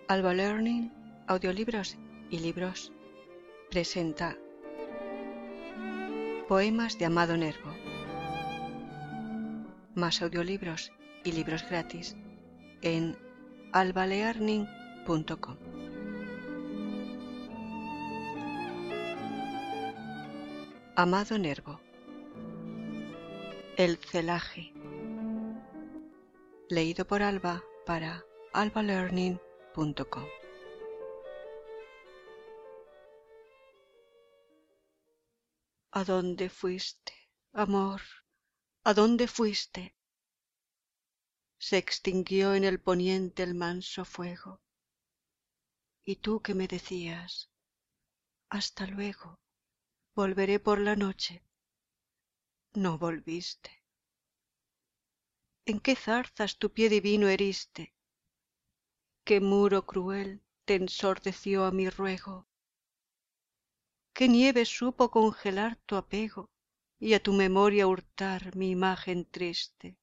Alba Learning, audiolibros y libros, presenta Poemas de Amado Nervo. Más audiolibros y libros gratis en albalearning.com. Amado Nervo. El celaje. Leído por Alba para albalearning.com. ¿A dónde fuiste, amor? ¿A dónde fuiste? Se extinguió en el poniente el manso fuego. Y tú que me decías, hasta luego, volveré por la noche. No volviste. ¿En qué zarzas tu pie divino heriste? ¿Qué muro cruel te ensordeció a mi ruego? ¿Qué nieve supo congelar tu apego y a tu memoria hurtar mi imagen triste?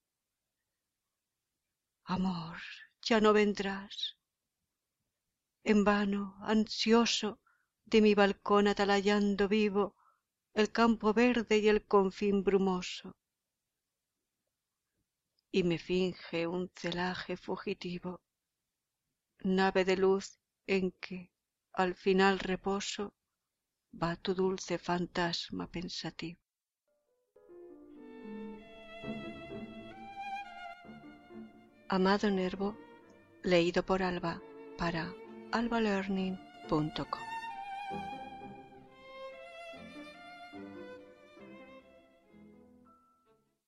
Amor, ya no vendrás. En vano, ansioso, de mi balcón atalayando vivo el campo verde y el confín brumoso, y me finge un celaje fugitivo, nave de luz en que, al final reposo, va tu dulce fantasma pensativo. Amado Nervo, leído por Alba para albalearning.com.